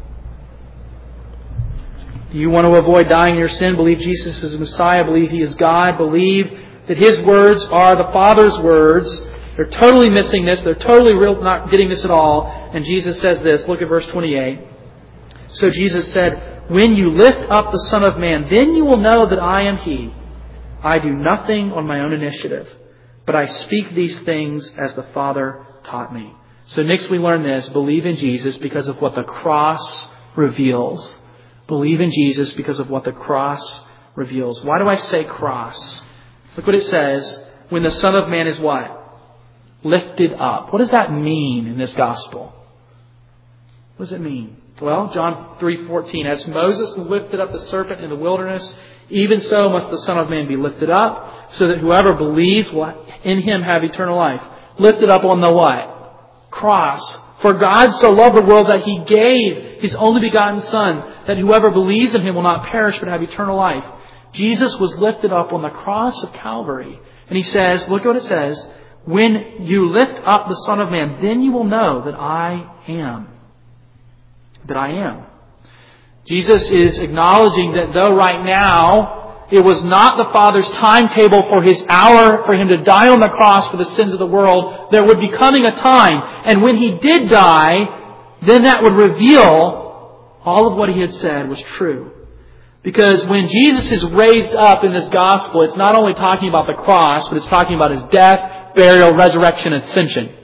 Do you want to avoid dying in your sin? Believe Jesus is the Messiah. Believe He is God. Believe that His words are the Father's words. They're totally missing this. They're totally real, not getting this at all. And Jesus says this. Look at verse twenty-eight. So Jesus said, when you lift up the Son of Man, then you will know that I am He. I do nothing on my own initiative, but I speak these things as the Father taught me. So next we learn this. Believe in Jesus because of what the cross reveals. Believe in Jesus because of what the cross reveals. Why do I say cross? Look what it says. When the Son of Man is what? Lifted up. What does that mean in this gospel? What does it mean? Well, John three fourteen. As Moses lifted up the serpent in the wilderness, even so must the Son of Man be lifted up, so that whoever believes will in Him have eternal life. Lifted up on the what? Cross. For God so loved the world that He gave His only begotten Son, that whoever believes in Him will not perish but have eternal life. Jesus was lifted up on the cross of Calvary. And He says, look at what it says, when you lift up the Son of Man, then you will know that I am. That I am. Jesus is acknowledging that though right now it was not the Father's timetable for His hour for Him to die on the cross for the sins of the world, there would be coming a time, and when He did die, then that would reveal all of what He had said was true. Because when Jesus is raised up in this gospel, it's not only talking about the cross, but it's talking about His death, burial, resurrection, and ascension.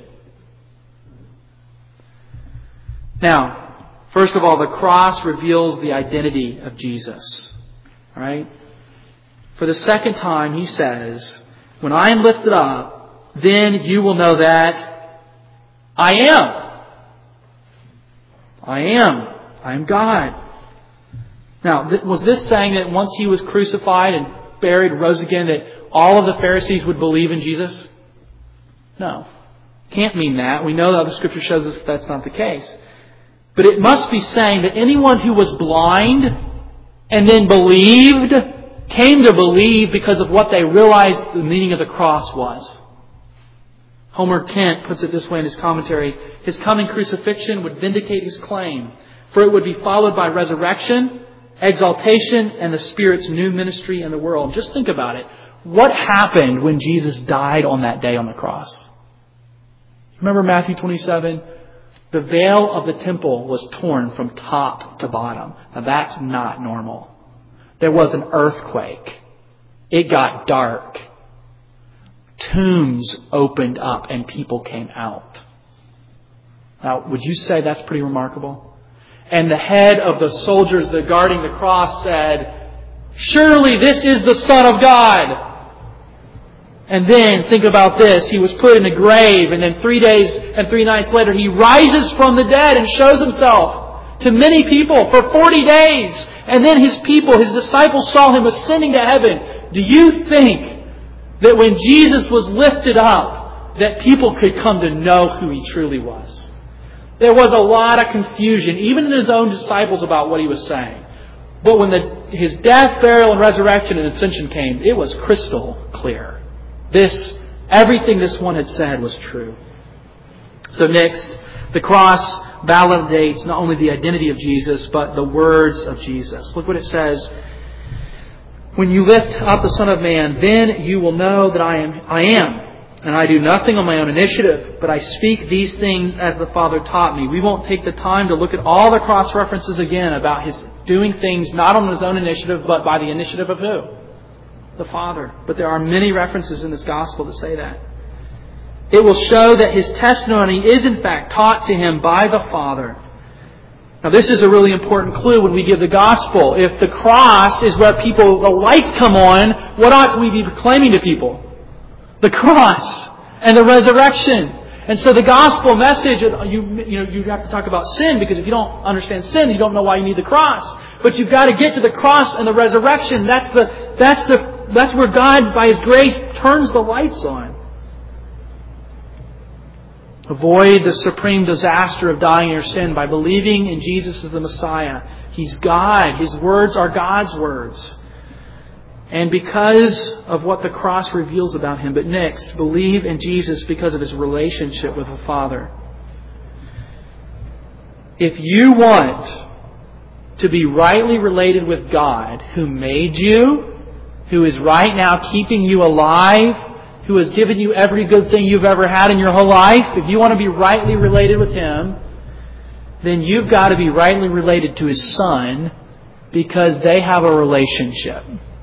Now, first of all, the cross reveals the identity of Jesus. All right? For the second time, He says, when I am lifted up, then you will know that I am. I am. I am God. Now, was this saying that once He was crucified and buried, rose again, that all of the Pharisees would believe in Jesus? No. Can't mean that. We know that the Scripture shows us that that's not the case. But it must be saying that anyone who was blind and then believed came to believe because of what they realized the meaning of the cross was. Homer Kent puts it this way in his commentary. His coming crucifixion would vindicate his claim, for it would be followed by resurrection, exaltation, and the Spirit's new ministry in the world. Just think about it. What happened when Jesus died on that day on the cross? Remember Matthew twenty-seven? The veil of the temple was torn from top to bottom. Now that's not normal. There was an earthquake. It got dark. Tombs opened up and people came out. Now, would you say that's pretty remarkable? And the head of the soldiers that guarding the cross said, "Surely this is the Son of God." And then, think about this. He was put in a grave, and then three days and three nights later, He rises from the dead and shows Himself to many people for forty days. And then His people, His disciples, saw Him ascending to heaven. Do you think that when Jesus was lifted up, that people could come to know who He truly was? There was a lot of confusion, even in His own disciples, about what He was saying. But when the, His death, burial, and resurrection and ascension came, it was crystal clear. This, everything this one had said was true. So next, the cross validates not only the identity of Jesus, but the words of Jesus. Look what it says. When you lift up the Son of Man, then you will know that I am, I am. And I do nothing on my own initiative, but I speak these things as the Father taught me. We won't take the time to look at all the cross references again about His doing things not on His own initiative, but by the initiative of who? The Father. But there are many references in this gospel to say that. It will show that His testimony is in fact taught to Him by the Father. Now this is a really important clue when we give the gospel. If the cross is where people, the lights come on, what ought we be proclaiming to people? The cross and the resurrection. And so the gospel message, you, you know, you have to talk about sin, because if you don't understand sin, you don't know why you need the cross. But you've got to get to the cross and the resurrection. That's the, that's the, That's where God, by His grace, turns the lights on. Avoid the supreme disaster of dying in your sin by believing in Jesus as the Messiah. He's God. His words are God's words. And because of what the cross reveals about Him. But next, believe in Jesus because of His relationship with the Father. If you want to be rightly related with God, who made you, who is right now keeping you alive, who has given you every good thing you've ever had in your whole life, if you want to be rightly related with Him, then you've got to be rightly related to His Son, because they have a relationship.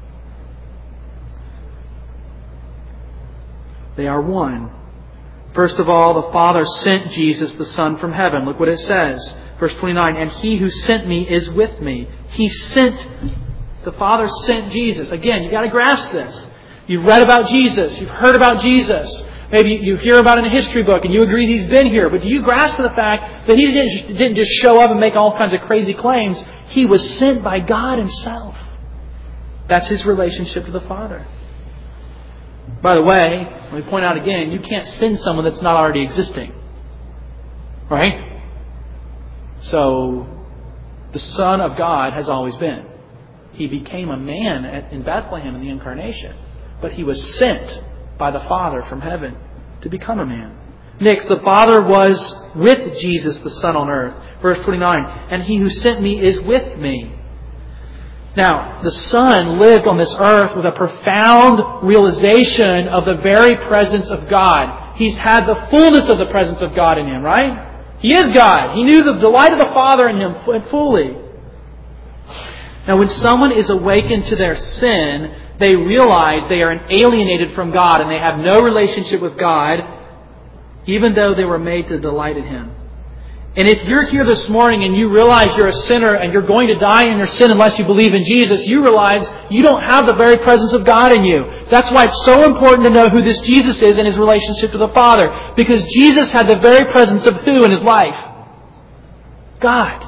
They are one. First of all, the Father sent Jesus, the Son, from heaven. Look what it says. Verse twenty-nine, and He who sent me is with me. He sent The Father sent Jesus. Again, you've got to grasp this. You've read about Jesus. You've heard about Jesus. Maybe you hear about it in a history book and you agree He's been here. But do you grasp the fact that He didn't just, didn't just show up and make all kinds of crazy claims? He was sent by God Himself. That's His relationship to the Father. By the way, let me point out again, you can't send someone that's not already existing. Right? So, the Son of God has always been. He became a man in Bethlehem in the Incarnation. But He was sent by the Father from heaven. to become a man. Next, the Father was with Jesus, the Son, on earth. Verse twenty-nine, and He who sent me is with me. Now, the Son lived on this earth with a profound realization of the very presence of God. He's had the fullness of the presence of God in Him, right? He is God. He knew the delight of the Father in Him fully. Now, when someone is awakened to their sin, they realize they are alienated from God and they have no relationship with God, even though they were made to delight in Him. And if you're here this morning and you realize you're a sinner and you're going to die in your sin unless you believe in Jesus, you realize you don't have the very presence of God in you. That's why it's so important to know who this Jesus is and His relationship to the Father. Because Jesus had the very presence of who in His life? God.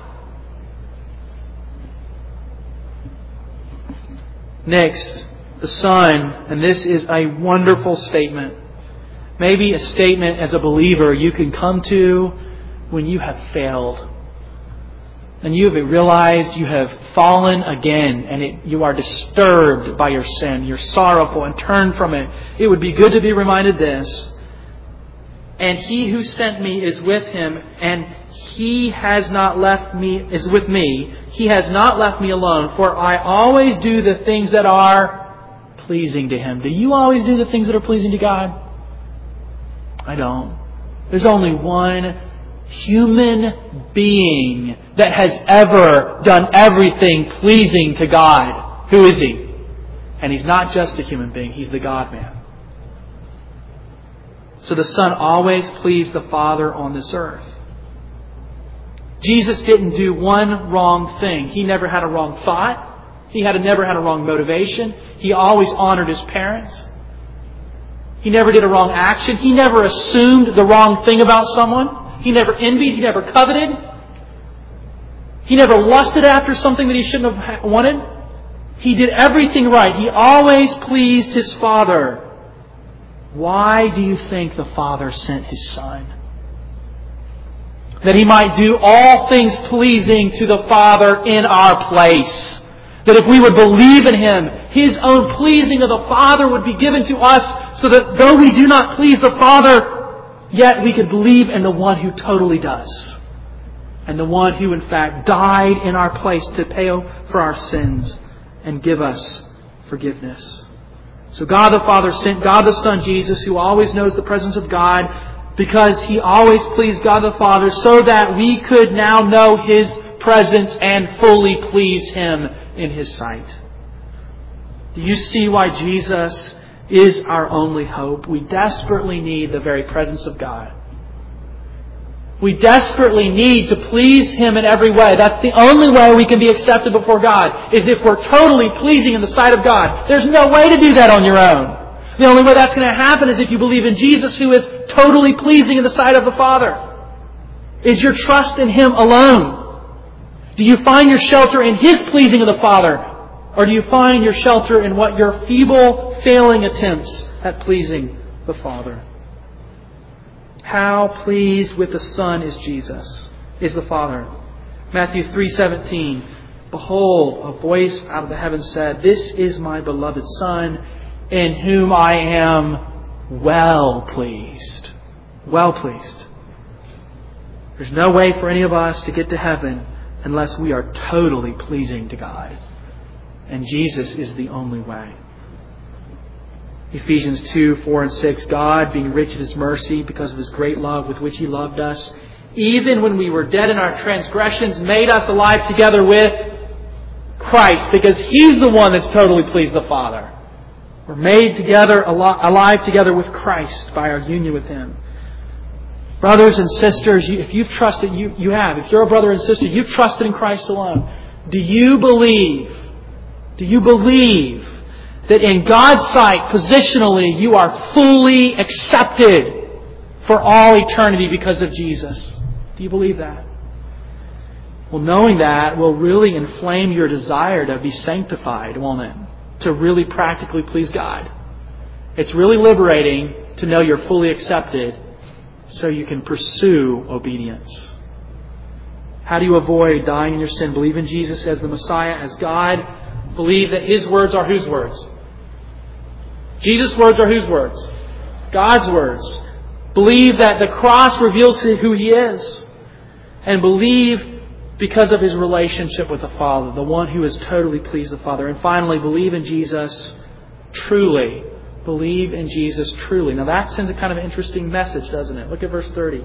Next, the Son, and this is a wonderful statement. Maybe a statement as a believer you can come to when you have failed. And you have realized you have fallen again and it, you are disturbed by your sin. You're sorrowful and turn from it. It would be good to be reminded this. And He who sent me is with Him, and He has not left me, is with me. He has not left me alone, for I always do the things that are pleasing to Him. Do you always do the things that are pleasing to God? I don't. There's only one human being that has ever done everything pleasing to God. Who is He? And He's not just a human being. He's the God-man. So the Son always pleased the Father on this earth. Jesus didn't do one wrong thing. He never had a wrong thought. He had never had a wrong motivation. He always honored His parents. He never did a wrong action. He never assumed the wrong thing about someone. He never envied. He never coveted. He never lusted after something that He shouldn't have wanted. He did everything right. He always pleased His Father. Why do you think the Father sent His Son? That He might do all things pleasing to the Father in our place. That if we would believe in Him, His own pleasing of the Father would be given to us, so that though we do not please the Father, yet we could believe in the one who totally does. And the one who in fact died in our place to pay for our sins and give us forgiveness. So God the Father sent God the Son, Jesus, who always knows the presence of God, because He always pleased God the Father, so that we could now know His presence and fully please Him in His sight. Do you see why Jesus is our only hope? We desperately need the very presence of God. We desperately need to please Him in every way. That's the only way we can be accepted before God, is if we're totally pleasing in the sight of God. There's no way to do that on your own. The only way that's going to happen is if you believe in Jesus, who is totally pleasing in the sight of the Father. Is your trust in Him alone? Do you find your shelter in His pleasing of the Father? Or do you find your shelter in what your feeble, failing attempts at pleasing the Father? How pleased with the Son is Jesus, is the Father. Matthew three seventeen. Behold, a voice out of the heavens said, "This is my beloved Son, in whom I am well pleased." Well pleased. There's no way for any of us to get to heaven unless we are totally pleasing to God. And Jesus is the only way. Ephesians two, four and six. God, being rich in His mercy, because of His great love with which He loved us, even when we were dead in our transgressions, made us alive together with Christ, because He's the one that's totally pleased the Father. We're made together, alive together with Christ by our union with Him. Brothers and sisters, if you've trusted, you, you have. If you're a brother and sister, you've trusted in Christ alone. Do you believe, do you believe that in God's sight, positionally, you are fully accepted for all eternity because of Jesus? Do you believe that? Well, knowing that will really inflame your desire to be sanctified, won't it? To really practically please God. It's really liberating to know you're fully accepted so you can pursue obedience. How do you avoid dying in your sin? Believe in Jesus as the Messiah, as God. Believe that His words are whose words? Jesus' words are whose words? God's words. Believe that the cross reveals who He is. And believe because of His relationship with the Father, the one who has totally pleased the Father. And finally, believe in Jesus truly. Believe in Jesus truly. Now that sends a kind of interesting message, doesn't it? Look at verse thirty.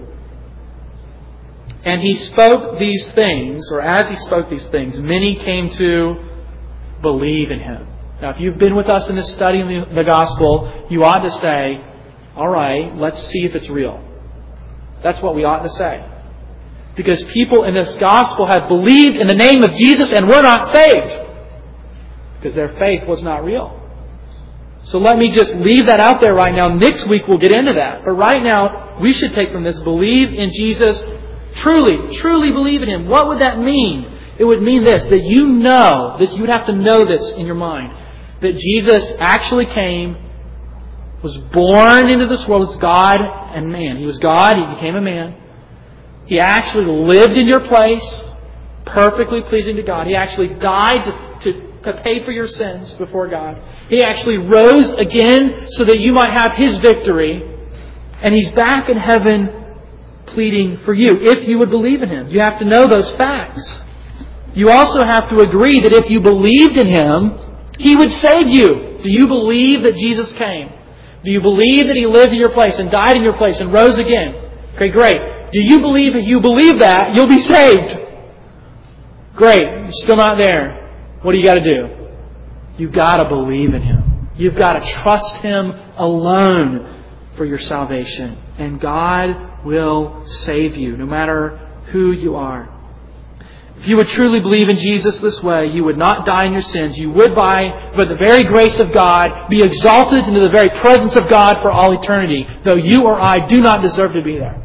And He spoke these things, or as He spoke these things, many came to believe in Him. Now, if you've been with us in this study in the, the Gospel, you ought to say, all right, let's see if it's real. That's what we ought to say. Because people in this Gospel have believed in the name of Jesus and were not saved. Because their faith was not real. So let me just leave that out there right now. Next week we'll get into that. But right now, we should take from this, believe in Jesus truly. Truly believe in Him. What would that mean? It would mean this, that you know, this, you would have to know this in your mind, that Jesus actually came, was born into this world as God and man. He was God, He became a man. He actually lived in your place, perfectly pleasing to God. He actually died to, to, to pay for your sins before God. He actually rose again so that you might have His victory. And He's back in heaven pleading for you, if you would believe in Him. You have to know those facts. You also have to agree that if you believed in Him, He would save you. Do you believe that Jesus came? Do you believe that He lived in your place and died in your place and rose again? Okay, great. Do you believe if you believe that, you'll be saved? Great. You're still not there. What do you got to do? You've got to believe in Him. You've got to trust Him alone for your salvation. And God will save you, no matter who you are. If you would truly believe in Jesus this way, you would not die in your sins. You would, by, by the very grace of God, be exalted into the very presence of God for all eternity, though you or I do not deserve to be there.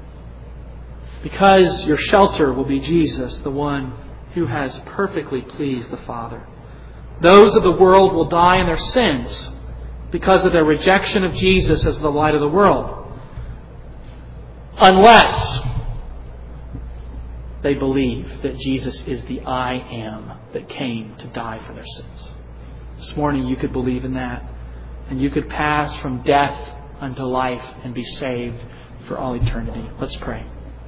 Because your shelter will be Jesus, the one who has perfectly pleased the Father. Those of the world will die in their sins because of their rejection of Jesus as the light of the world. Unless they believe that Jesus is the I Am that came to die for their sins. This morning you could believe in that. And you could pass from death unto life and be saved for all eternity. Let's pray.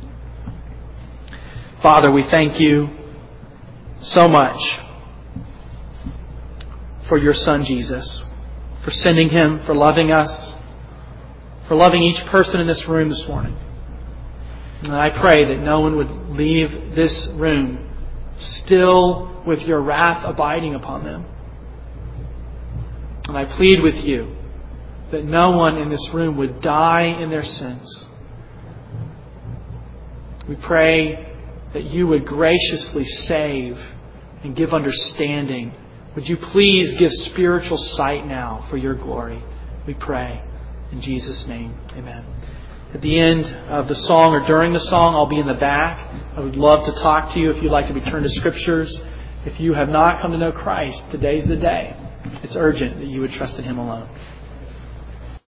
Father, we thank You so much for Your Son Jesus, for sending Him, for loving us, for loving each person in this room this morning. And I pray that no one would leave this room still with Your wrath abiding upon them. And I plead with You that no one in this room would die in their sins. We pray that You would graciously save and give understanding. Would You please give spiritual sight now for Your glory? We pray in Jesus' name. Amen. At the end of the song or during the song, I'll be in the back. I would love to talk to you if you'd like to be turned to Scriptures. If you have not come to know Christ, today's the day. It's urgent that you would trust in Him alone.